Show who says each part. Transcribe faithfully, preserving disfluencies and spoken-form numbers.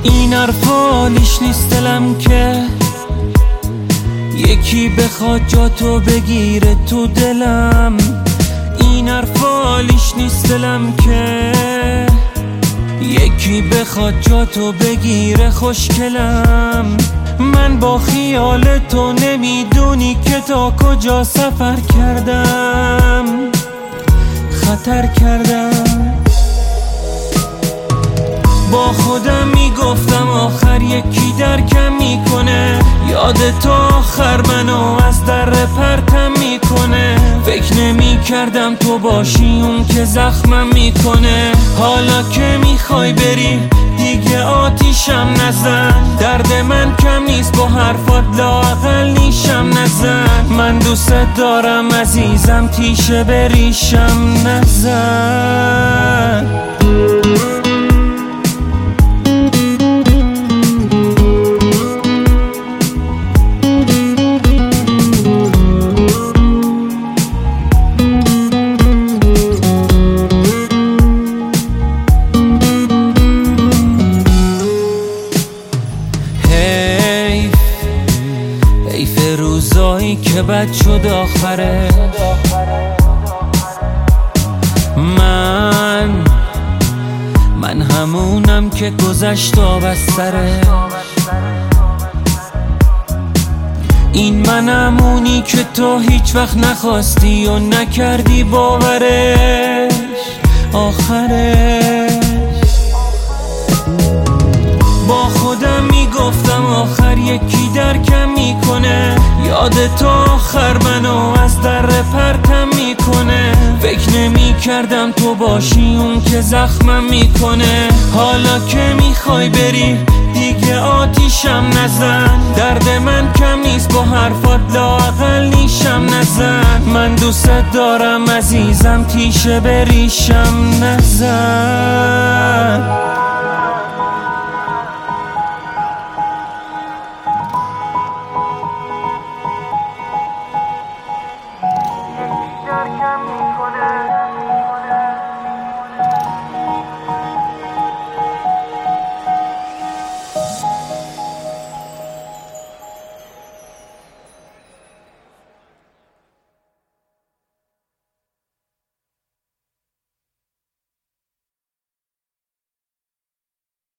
Speaker 1: این حرفا لیش نیست دلم که یکی بخواد جا تو بگیره تو دلم. این حرفا لیش نیست دلم که یکی بخواد جا تو بگیره خوشگلم. من با خیال تو نمیدونی که تا کجا سفر کردم، خطر کردم. با خودم میگفتم آخر یکی درکم میکنه، یاد تو آخر منو از در پرتم میکنه. فکر نمی کردم تو باشی اون که زخمم میکنه. حالا که میخوای بری دیگه آتیشم نزن، درد من کم نیست با حرفات لااقل نیشم نزن. من دوست دارم عزیزم تیشه بریشم نزن. حیف روزایی که بد شد آخره. من من همونم که گذشت و بستره. این من همونی که تو هیچ وقت نخواستی و نکردی باورش آخرش. با خودم میگفتم آخر یکی درکم میکنه، یاد تو آخر منو از در پرتم میکنه. فکر نمی کردم تو باشی اون که زخمم میکنه. حالا که میخوای بری دیگه آتیشم نزن، درد من کم نیست با حرفات لااقل نیشم نزن. من دوست دارم عزیزم تیشه بریشم نزن.